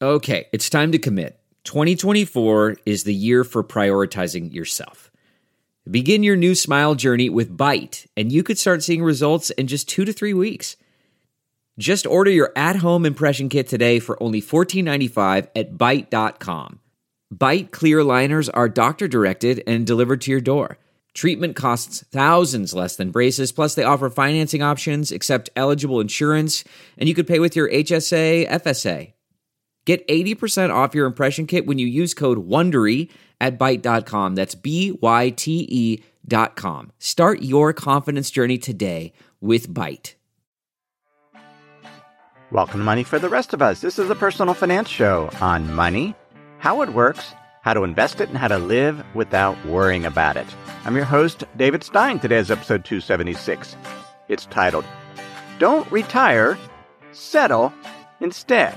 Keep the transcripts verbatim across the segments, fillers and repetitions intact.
Okay, it's time to commit. twenty twenty-four is the year for prioritizing yourself. Begin your new smile journey with Byte, and you could start seeing results in just two to three weeks. Just order your at-home impression kit today for only fourteen ninety-five at byte dot com. Byte clear aligners are doctor-directed and delivered to your door. Treatment costs thousands less than braces, plus they offer financing options, accept eligible insurance, and you could pay with your H S A, F S A. Get eighty percent off your impression kit when you use code WONDERY at byte dot com. That's B Y T E dot com. Start your confidence journey today with Byte. Welcome to Money for the Rest of Us. This is a personal finance show on money, how it works, how to invest it, and how to live without worrying about it. I'm your host, David Stein. Today is episode two seventy-six. It's titled, Don't Retire, Settle Instead.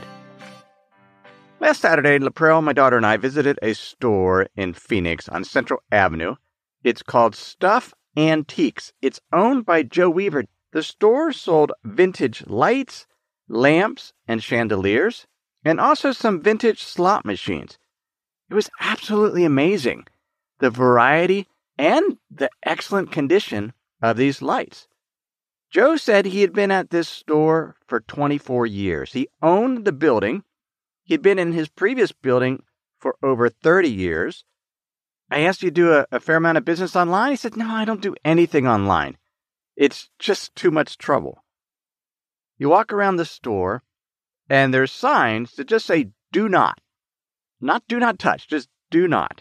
Last Saturday, Laprelle, my daughter, and I visited a store in Phoenix on Central Avenue. It's called Stuff Antiques. It's owned by Joe Weaver. The store sold vintage lights, lamps, and chandeliers, and also some vintage slot machines. It was absolutely amazing, the variety and the excellent condition of these lights. Joe said he had been at this store for twenty-four years. He owned the building. He'd been in his previous building for over thirty years. I asked, you do a, a fair amount of business online? He said, no, I don't do anything online. It's just too much trouble. You walk around the store, and there's signs that just say, do not. Not do not touch, just do not.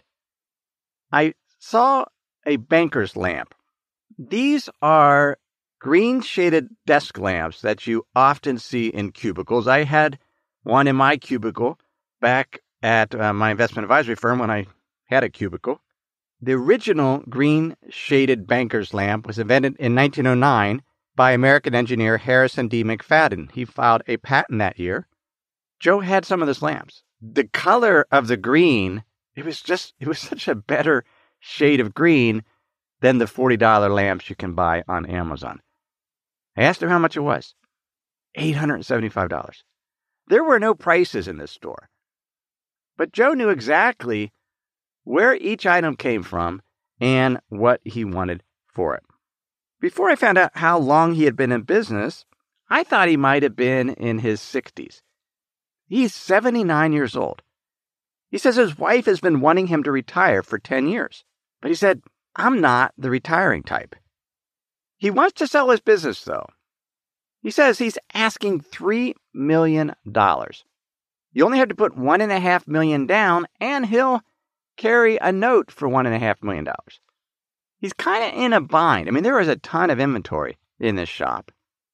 I saw a banker's lamp. These are green-shaded desk lamps that you often see in cubicles. I had one in my cubicle back at uh, my investment advisory firm when I had a cubicle. The original green-shaded banker's lamp was invented in nineteen oh nine by American engineer Harrison D. McFadden. He filed a patent that year. Joe had some of those lamps. The color of the green, it was just, it was such a better shade of green than the forty dollars lamps you can buy on Amazon. I asked him how much it was. eight hundred seventy-five dollars. There were no prices in this store. But Joe knew exactly where each item came from and what he wanted for it. Before I found out how long he had been in business, I thought he might have been in his sixties. He's seventy-nine years old. He says his wife has been wanting him to retire for ten years. But he said, I'm not the retiring type. He wants to sell his business, though. He says he's asking three million dollars. You only have to put one point five million dollars down, and he'll carry a note for one point five million dollars. He's kind of in a bind. I mean, there is a ton of inventory in this shop.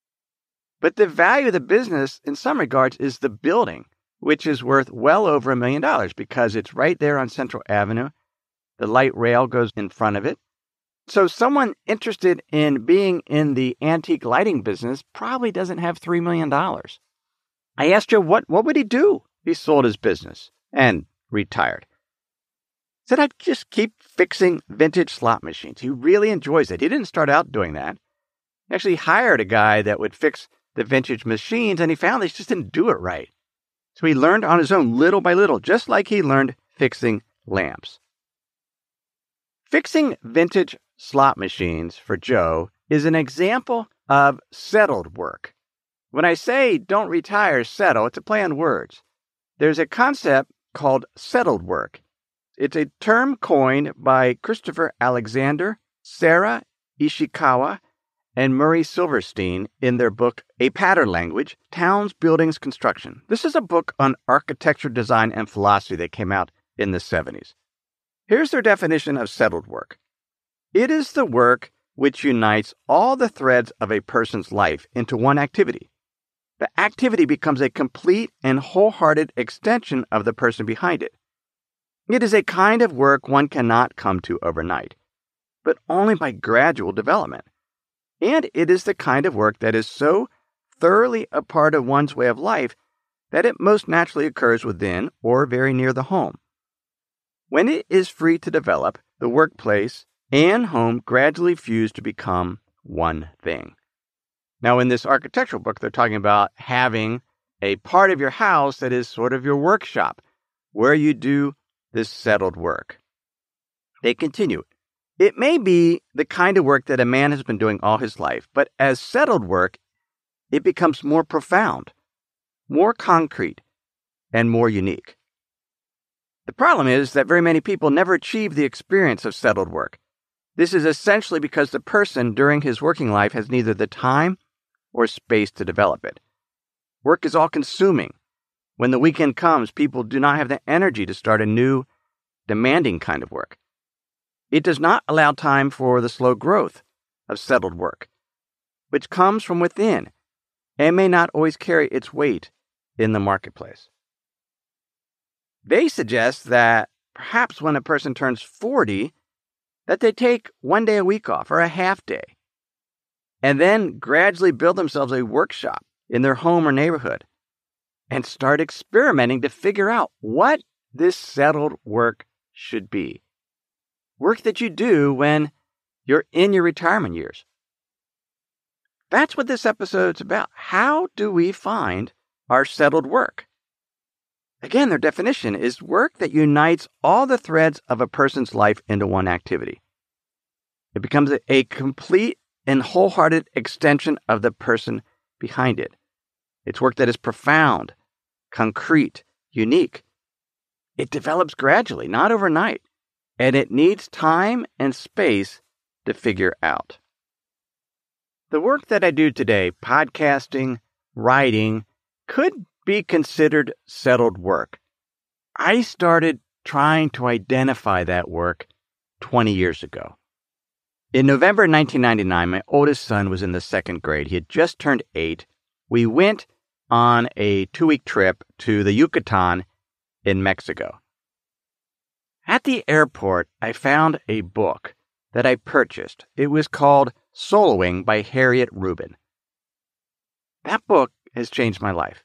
But the value of the business, in some regards, is the building, which is worth well over a million dollars because it's right there on Central Avenue. The light rail goes in front of it. So someone interested in being in the antique lighting business probably doesn't have three million dollars. I asked Joe, what, what would he do? He sold his business and retired. He said, I'd just keep fixing vintage slot machines. He really enjoys it. He didn't start out doing that. He actually hired a guy that would fix the vintage machines, and he found they just didn't do it right. So he learned on his own little by little, just like he learned fixing lamps. Fixing vintage slot machines for Joe is an example of settled work. When I say don't retire, settle, it's a play on words. There's a concept called settled work. It's a term coined by Christopher Alexander, Sarah Ishikawa, and Murray Silverstein in their book, A Pattern Language, Towns, Buildings, Construction. This is a book on architecture, design, and philosophy that came out in the seventies. Here's their definition of settled work. It is the work which unites all the threads of a person's life into one activity. The activity becomes a complete and wholehearted extension of the person behind it. It is a kind of work one cannot come to overnight, but only by gradual development. And it is the kind of work that is so thoroughly a part of one's way of life that it most naturally occurs within or very near the home. When it is free to develop, the workplace and home gradually fuse to become one thing. Now, in this architectural book, they're talking about having a part of your house that is sort of your workshop, where you do this settled work. They continue. It may be the kind of work that a man has been doing all his life, but as settled work, it becomes more profound, more concrete, and more unique. The problem is that very many people never achieve the experience of settled work. This is essentially because the person during his working life has neither the time or space to develop it. Work is all-consuming. When the weekend comes, people do not have the energy to start a new, demanding kind of work. It does not allow time for the slow growth of settled work, which comes from within and may not always carry its weight in the marketplace. They suggest that perhaps when a person turns forty, that they take one day a week off or a half day, and then gradually build themselves a workshop in their home or neighborhood and start experimenting to figure out what this settled work should be. Work that you do when you're in your retirement years. That's what this episode's about. How do we find our settled work? Again, their definition is work that unites all the threads of a person's life into one activity. It becomes a, a complete and wholehearted extension of the person behind it. It's work that is profound, concrete, unique. It develops gradually, not overnight, and it needs time and space to figure out. The work that I do today, podcasting, writing, could be considered settled work. I started trying to identify that work twenty years ago. In November nineteen ninety-nine, my oldest son was in the second grade. He had just turned eight. We went on a two-week trip to the Yucatan in Mexico. At the airport, I found a book that I purchased. It was called Soloing by Harriet Rubin. That book has changed my life.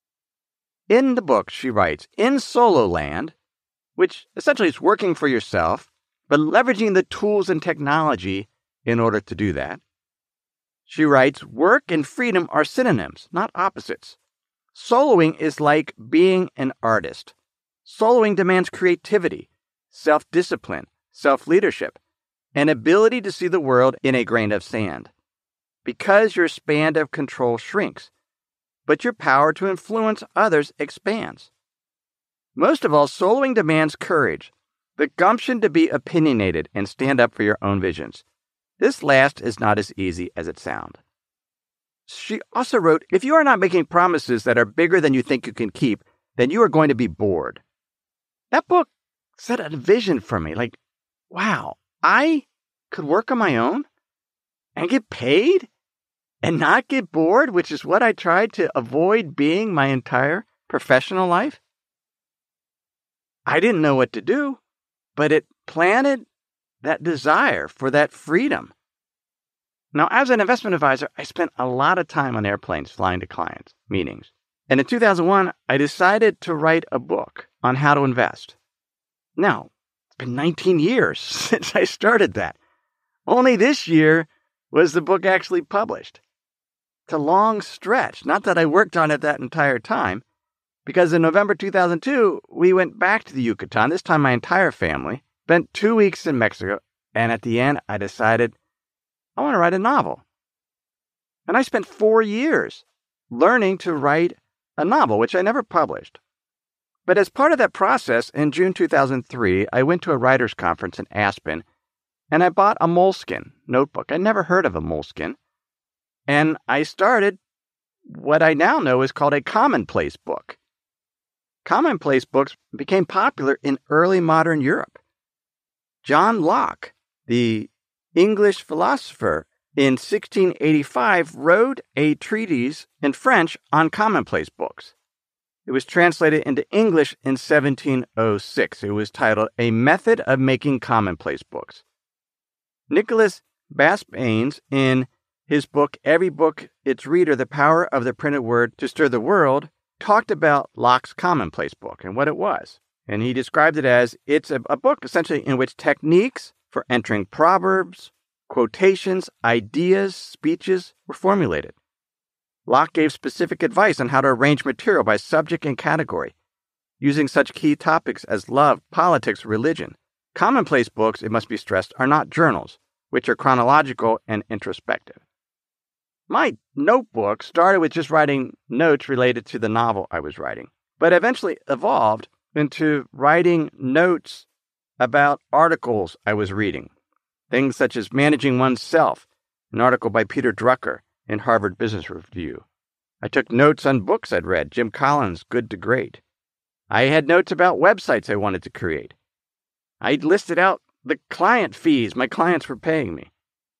In the book, she writes, in Solo Land, which essentially is working for yourself, but leveraging the tools and technology in order to do that, she writes, work and freedom are synonyms, not opposites. Soloing is like being an artist. Soloing demands creativity, self-discipline, self-leadership, an ability to see the world in a grain of sand. Because your span of control shrinks, but your power to influence others expands. Most of all, soloing demands courage, the gumption to be opinionated and stand up for your own visions. This last is not as easy as it sounds. She also wrote, if you are not making promises that are bigger than you think you can keep, then you are going to be bored. That book set a vision for me, like, wow, I could work on my own and get paid and not get bored, which is what I tried to avoid being my entire professional life. I didn't know what to do, but it planted that desire for that freedom. Now, as an investment advisor, I spent a lot of time on airplanes flying to clients' meetings. And in two thousand one, I decided to write a book on how to invest. Now, it's been nineteen years since I started that. Only this year was the book actually published. It's a long stretch. Not that I worked on it that entire time, because in November two thousand two, we went back to the Yucatan, this time my entire family, spent two weeks in Mexico, and at the end, I decided I want to write a novel. And I spent four years learning to write a novel, which I never published. But as part of that process, in June two thousand three, I went to a writer's conference in Aspen, and I bought a Moleskine notebook. I'd never heard of a Moleskine. And I started what I now know is called a commonplace book. Commonplace books became popular in early modern Europe. John Locke, the English philosopher, in sixteen eighty-five wrote a treatise in French on commonplace books. It was translated into English in seventeen oh six. It was titled A Method of Making Commonplace Books. Nicholas Baspanes, in his book, Every Book Its Reader, The Power of the Printed Word to Stir the World, talked about Locke's commonplace book and what it was. And he described it as, it's a, a book essentially in which techniques for entering proverbs, quotations, ideas, speeches were formulated. Locke gave specific advice on how to arrange material by subject and category, using such key topics as love, politics, religion. Commonplace books, it must be stressed, are not journals, which are chronological and introspective. My notebook started with just writing notes related to the novel I was writing, but eventually evolved into writing notes about articles I was reading. Things such as Managing Oneself, an article by Peter Drucker in Harvard Business Review. I took notes on books I'd read, Jim Collins' Good to Great. I had notes about websites I wanted to create. I listed out the client fees my clients were paying me.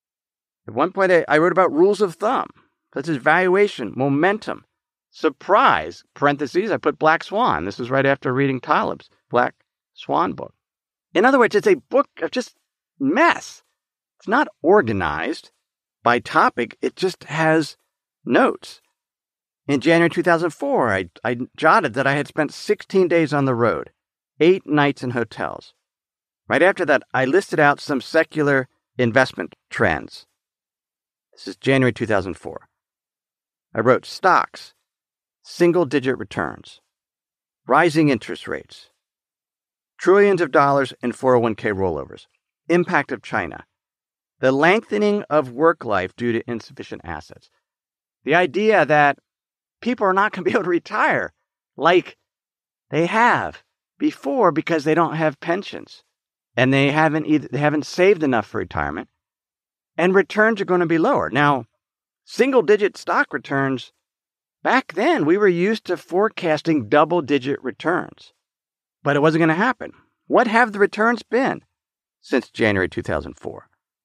At one point, I, I wrote about rules of thumb, such as valuation, momentum, surprise, parentheses, I put Black Swan. This was right after reading Taleb's Black Swan book. In other words, it's a book of just mess. It's not organized by topic. It just has notes. In January two thousand four, I, I jotted that I had spent sixteen days on the road, eight nights in hotels. Right after that, I listed out some secular investment trends. This is January two thousand four. I wrote stocks, single-digit returns, rising interest rates, trillions of dollars in four oh one k rollovers, impact of China, the lengthening of work life due to insufficient assets, the idea that people are not going to be able to retire like they have before because they don't have pensions and they haven't either, they haven't saved enough for retirement, and returns are going to be lower. Now, single-digit stock returns, back then we were used to forecasting double-digit returns, but it wasn't going to happen. What have the returns been since January two thousand four?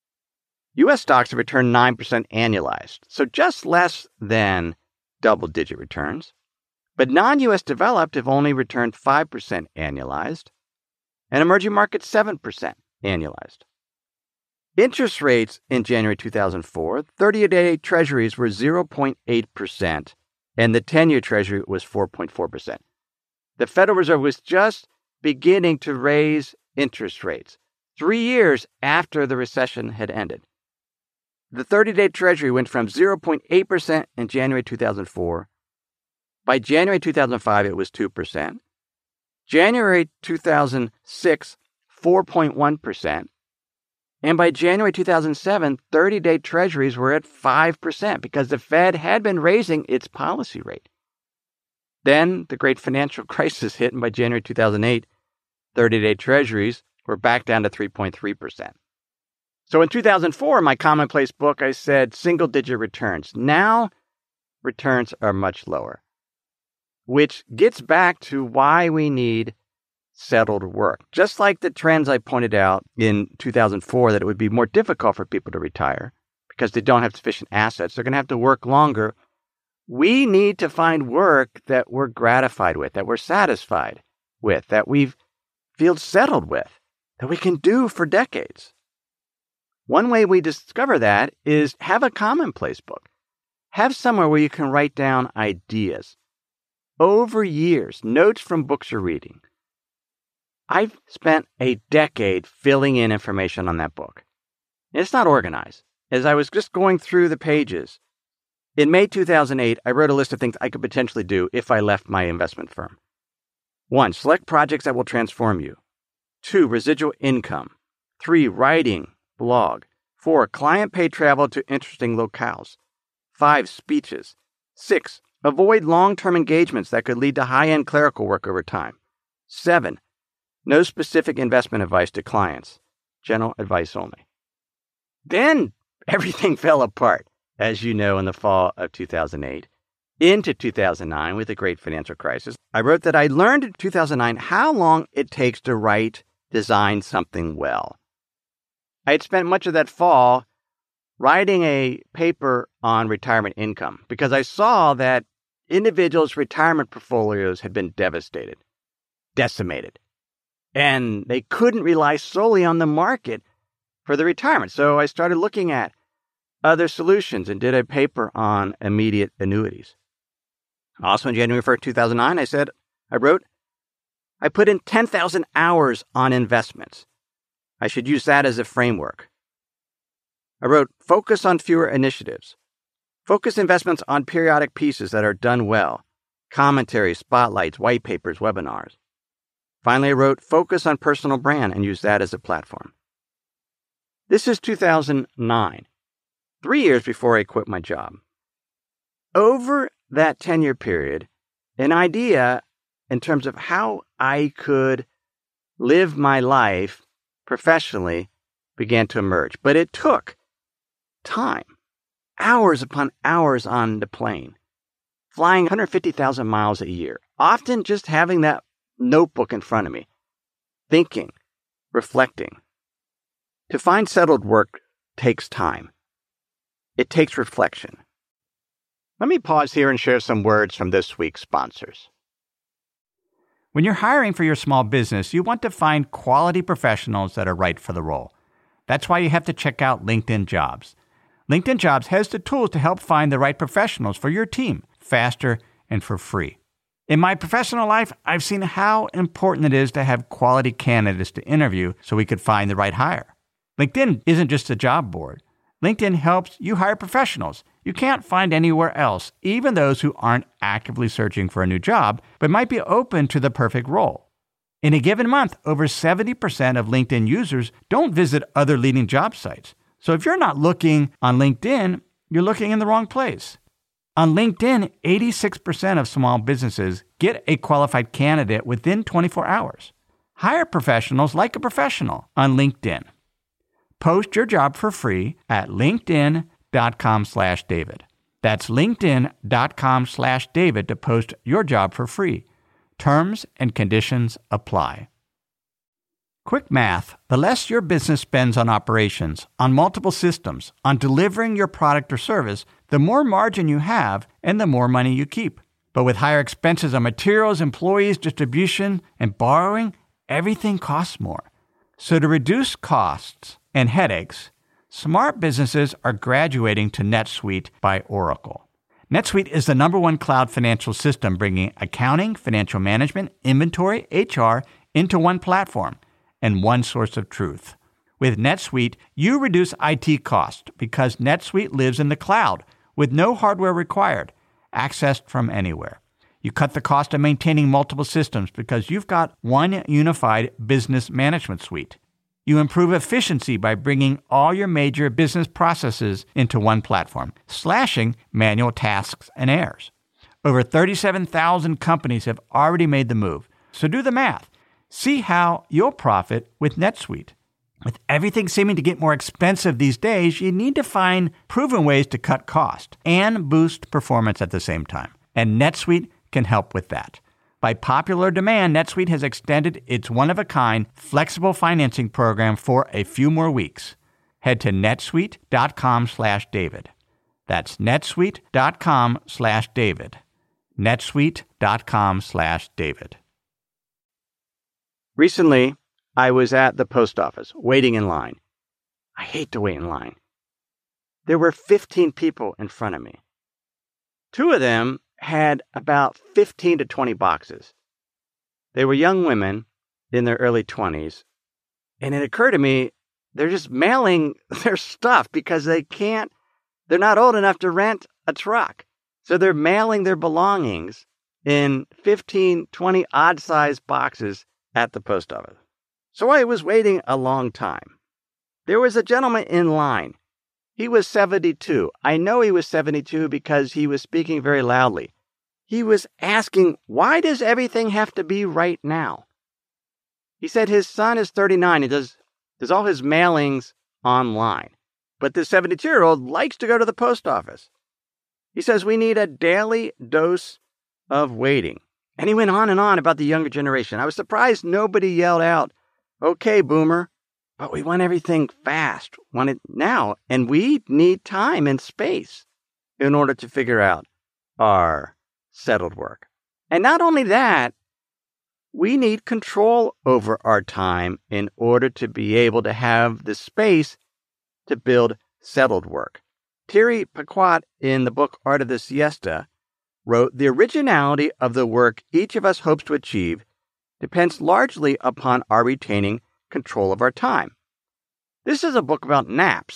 U S stocks have returned nine percent annualized, so just less than double-digit returns. But non-U S developed have only returned five percent annualized, and emerging markets seven percent annualized. Interest rates in January two thousand four, thirty-day treasuries were zero point eight percent, and the ten-year treasury was four point four percent. The Federal Reserve was just beginning to raise interest rates, three years after the recession had ended. The thirty-day treasury went from zero point eight percent in January two thousand four. By January two thousand five, it was two percent. January two thousand six, four point one percent. And by January two thousand seven, thirty-day treasuries were at five percent because the Fed had been raising its policy rate. Then the great financial crisis hit, and by January two thousand eight, thirty-day treasuries were back down to three point three percent. So in two thousand four, in my commonplace book, I said single-digit returns. Now, returns are much lower, which gets back to why we need settled work. Just like the trends I pointed out in two thousand four, that it would be more difficult for people to retire because they don't have sufficient assets. They're going to have to work longer. We need to find work that we're gratified with, that we're satisfied with, that we feel settled with, that we can do for decades. One way we discover that is have a commonplace book. Have somewhere where you can write down ideas. Over years, notes from books you're reading. I've spent a decade filling in information on that book. It's not organized. As I was just going through the pages, in May two thousand eight, I wrote a list of things I could potentially do if I left my investment firm. One, select projects that will transform you. Two, residual income. Three, writing, blog. Four, client-paid travel to interesting locales. Five, speeches. Six, avoid long-term engagements that could lead to high-end clerical work over time. Seven, no specific investment advice to clients. General advice only. Then everything fell apart, as you know, in the fall of two thousand eight. Into two thousand nine, with the great financial crisis, I wrote that I learned in two thousand nine how long it takes to write, design something well. I had spent much of that fall writing a paper on retirement income because I saw that individuals' retirement portfolios had been devastated, decimated, and they couldn't rely solely on the market for the retirement. So I started looking at other solutions and did a paper on immediate annuities. Also in January first, two thousand nine, I said, I wrote, I put in ten thousand hours on investments. I should use that as a framework. I wrote, focus on fewer initiatives. Focus investments on periodic pieces that are done well. Commentaries, spotlights, white papers, webinars. Finally, I wrote Focus on Personal Brand and used that as a platform. This is two thousand nine, three years before I quit my job. Over that ten-year period, an idea in terms of how I could live my life professionally began to emerge. But it took time, hours upon hours on the plane, flying one hundred fifty thousand miles a year, often just having that notebook in front of me, thinking, reflecting. To find settled work takes time. It takes reflection. Let me pause here and share some words from this week's sponsors. When you're hiring for your small business, you want to find quality professionals that are right for the role. That's why you have to check out LinkedIn Jobs. LinkedIn Jobs has the tools to help find the right professionals for your team faster and for free. In my professional life, I've seen how important it is to have quality candidates to interview so we could find the right hire. LinkedIn isn't just a job board. LinkedIn helps you hire professionals you can't find anywhere else, even those who aren't actively searching for a new job, but might be open to the perfect role. In a given month, over seventy percent of LinkedIn users don't visit other leading job sites. So if you're not looking on LinkedIn, you're looking in the wrong place. On LinkedIn, eighty-six percent of small businesses get a qualified candidate within twenty-four hours. Hire professionals like a professional on LinkedIn. Post your job for free at linkedin.com slash David. That's linkedin.com slash David to post your job for free. Terms and conditions apply. Quick math. The less your business spends on operations, on multiple systems, on delivering your product or service, the more margin you have and the more money you keep. But with higher expenses on materials, employees, distribution, and borrowing, everything costs more. So to reduce costs and headaches, smart businesses are graduating to NetSuite by Oracle. NetSuite is the number one cloud financial system bringing accounting, financial management, inventory, H R into one platform and one source of truth. With NetSuite, you reduce I T costs because NetSuite lives in the cloud with no hardware required, accessed from anywhere. You cut the cost of maintaining multiple systems because you've got one unified business management suite. You improve efficiency by bringing all your major business processes into one platform, slashing manual tasks and errors. Over thirty-seven thousand companies have already made the move. So do the math. See how you'll profit with NetSuite. With everything seeming to get more expensive these days, you need to find proven ways to cut cost and boost performance at the same time. And NetSuite can help with that. By popular demand, NetSuite has extended its one-of-a-kind flexible financing program for a few more weeks. Head to netsuite.com slash David. That's netsuite.com slash David. netsuite.com slash David. Recently, I was at the post office, waiting in line. I hate to wait in line. There were fifteen people in front of me. Two of them had about fifteen to twenty boxes. They were young women in their early twenties, and it occurred to me, they're just mailing their stuff because they can't, they're not old enough to rent a truck. So they're mailing their belongings in fifteen, twenty odd-sized boxes at the post office. So I was waiting a long time. There was a gentleman in line. He was seventy-two. I know he was seventy-two because he was speaking very loudly. He was asking, why does everything have to be right now? He said his son is thirty-nine. He does, does all his mailings online. But this seventy-two-year-old likes to go to the post office. He says we need a daily dose of waiting. And he went on and on about the younger generation. I was surprised nobody yelled out, okay, boomer. But we want everything fast, want it now, and we need time and space in order to figure out our settled work. And not only that, we need control over our time in order to be able to have the space to build settled work. Thierry Paquat, in the book Art of the Siesta, wrote, the originality of the work each of us hopes to achieve depends largely upon our retaining control of our time. This is a book about naps,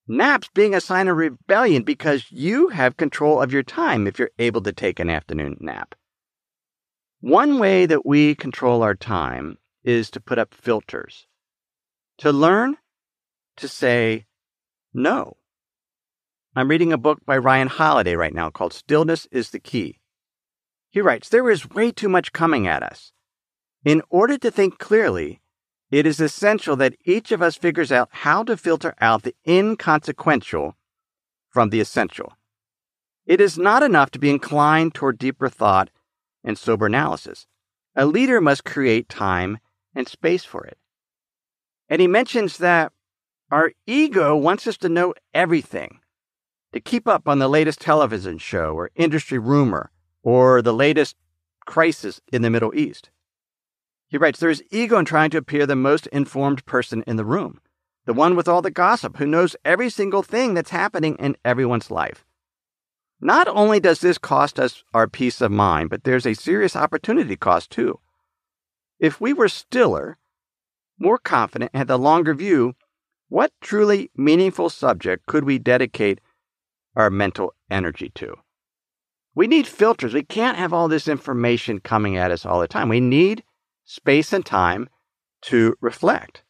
naps being a sign of rebellion because you have control of your time if you're able to take an afternoon nap. One way that we control our time is to put up filters, to learn to say no. I'm reading a book by Ryan Holiday right now called Stillness is the Key. He writes, there is way too much coming at us. In order to think clearly, it is essential that each of us figures out how to filter out the inconsequential from the essential. It is not enough to be inclined toward deeper thought and sober analysis. A leader must create time and space for it. And he mentions that our ego wants us to know everything, to keep up on the latest television show or industry rumor or the latest crisis in the Middle East. He writes, there is ego in trying to appear the most informed person in the room, the one with all the gossip who knows every single thing that's happening in everyone's life. Not only does this cost us our peace of mind, but there's a serious opportunity cost too. If we were stiller, more confident, and had the longer view, what truly meaningful subject could we dedicate our mental energy to? We need filters. We can't have all this information coming at us all the time. We need space and time to reflect.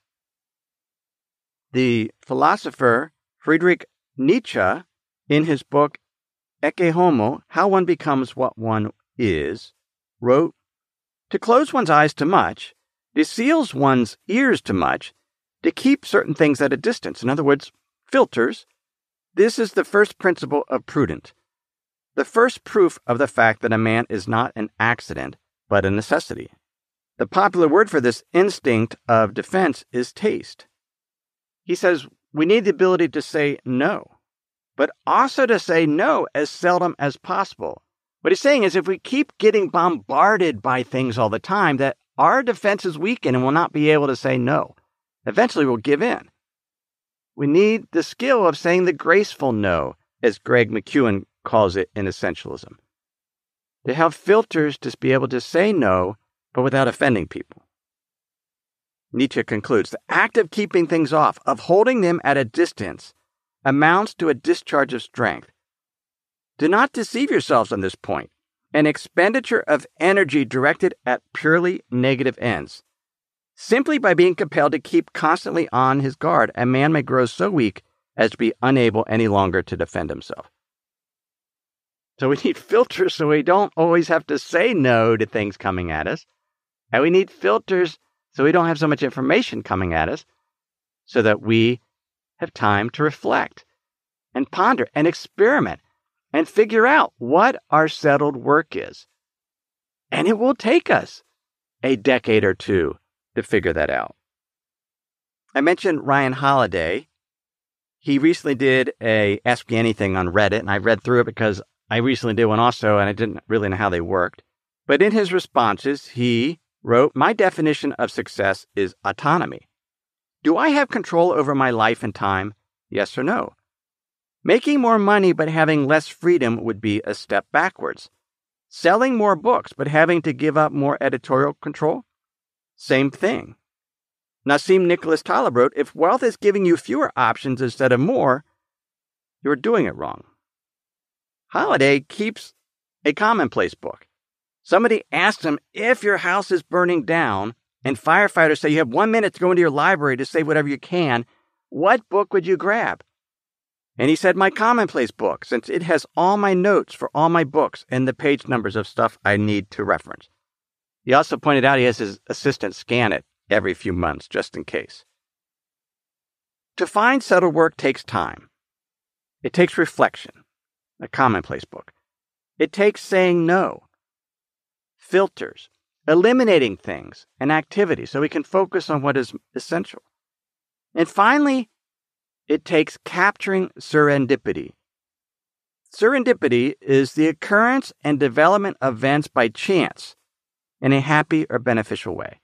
The philosopher Friedrich Nietzsche, in his book Ecce Homo, How One Becomes What One Is, wrote, to close one's eyes too much, to seal one's ears too much, to keep certain things at a distance. In other words, filters. This is the first principle of prudence, the first proof of the fact that a man is not an accident, but a necessity. The popular word for this instinct of defense is taste. He says we need the ability to say no, but also to say no as seldom as possible. What he's saying is if we keep getting bombarded by things all the time, that our defenses weaken and we'll not be able to say no. Eventually we'll give in. We need the skill of saying the graceful no, as Greg McKeown calls it in Essentialism. To have filters to be able to say no, but without offending people. Nietzsche concludes, the act of keeping things off, of holding them at a distance, amounts to a discharge of strength. Do not deceive yourselves on this point. An expenditure of energy directed at purely negative ends. Simply by being compelled to keep constantly on his guard, a man may grow so weak as to be unable any longer to defend himself. So we need filters so we don't always have to say no to things coming at us. And we need filters so we don't have so much information coming at us, so that we have time to reflect and ponder and experiment and figure out what our settled work is. And it will take us a decade or two to figure that out. I mentioned Ryan Holiday. He recently did a Ask Me Anything on Reddit, and I read through it because I recently did one also, and I didn't really know how they worked. But in his responses, he wrote, my definition of success is autonomy. Do I have control over my life and time? Yes or no? Making more money but having less freedom would be a step backwards. Selling more books but having to give up more editorial control? Same thing. Nassim Nicholas Taleb wrote, if wealth is giving you fewer options instead of more, you're doing it wrong. Holiday keeps a commonplace book. Somebody asks him, if your house is burning down and firefighters say you have one minute to go into your library to save whatever you can, what book would you grab? And he said, my commonplace book, since it has all my notes for all my books and the page numbers of stuff I need to reference. He also pointed out he has his assistant scan it every few months, just in case. To find settled work takes time. It takes reflection, a commonplace book. It takes saying no, filters, eliminating things and activities so we can focus on what is essential. And finally, it takes capturing serendipity. Serendipity is the occurrence and development of events by chance in a happy or beneficial way.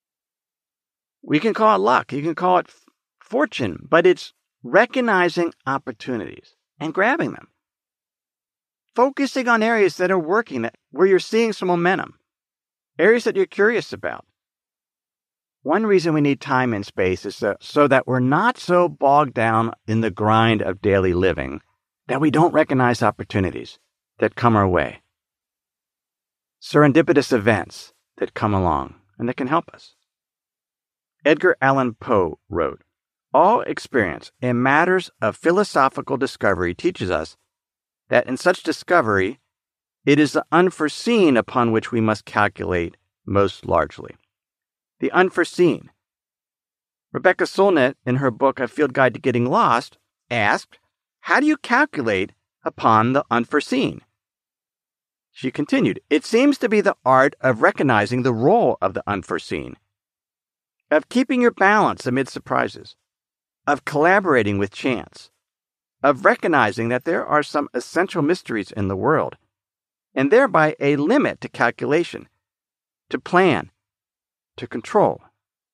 We can call it luck, you can call it f- fortune, but it's recognizing opportunities and grabbing them. Focusing on areas that are working, that where you're seeing some momentum, areas that you're curious about. One reason we need time and space is so, so that we're not so bogged down in the grind of daily living that we don't recognize opportunities that come our way, serendipitous events that come along and that can help us. Edgar Allan Poe wrote, "All experience in matters of philosophical discovery teaches us that in such discovery, it is the unforeseen upon which we must calculate most largely." The unforeseen. Rebecca Solnit, in her book A Field Guide to Getting Lost, asked, how do you calculate upon the unforeseen? She continued, it seems to be the art of recognizing the role of the unforeseen, of keeping your balance amid surprises, of collaborating with chance, of recognizing that there are some essential mysteries in the world, and thereby a limit to calculation, to plan, to control.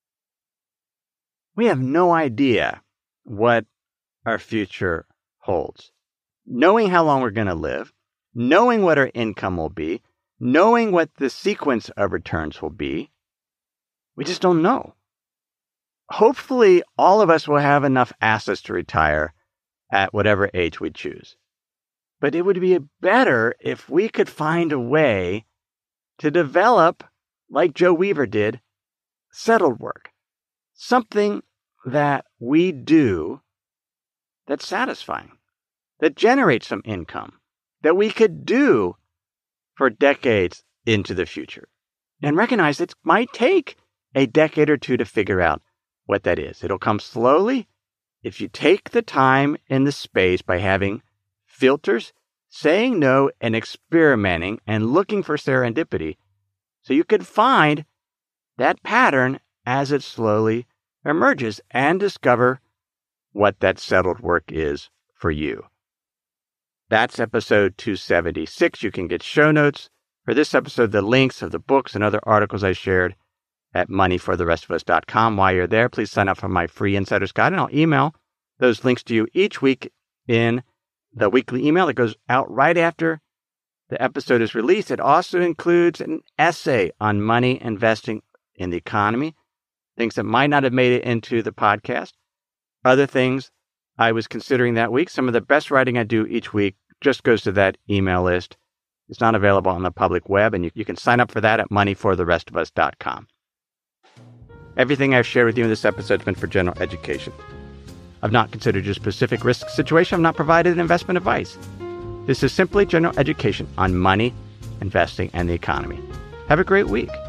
We have no idea what our future holds. Knowing how long we're going to live, knowing what our income will be, knowing what the sequence of returns will be, we just don't know. Hopefully, all of us will have enough assets to retire at whatever age we choose. But it would be better if we could find a way to develop, like Joe Weaver did, settled work. Something that we do that's satisfying, that generates some income, that we could do for decades into the future. And recognize it might take a decade or two to figure out what that is. It'll come slowly if you take the time and the space by having filters, saying no and experimenting and looking for serendipity, so you could find that pattern as it slowly emerges and discover what that settled work is for you. That's episode two seventy-six. You can get show notes for this episode, the links of the books and other articles I shared at money for the rest of us dot com. While you're there, please sign up for my free Insider's Guide, and I'll email those links to you each week in the weekly email that goes out right after the episode is released. It also includes an essay on money, investing in the economy, things that might not have made it into the podcast, other things I was considering that week. Some of the best writing I do each week just goes to that email list. It's not available on the public web, and you, you can sign up for that at money for the rest of us dot com. Everything I've shared with you in this episode has been for general education. I've not considered your specific risk situation. I've not provided investment advice. This is simply general education on money, investing, and the economy. Have a great week.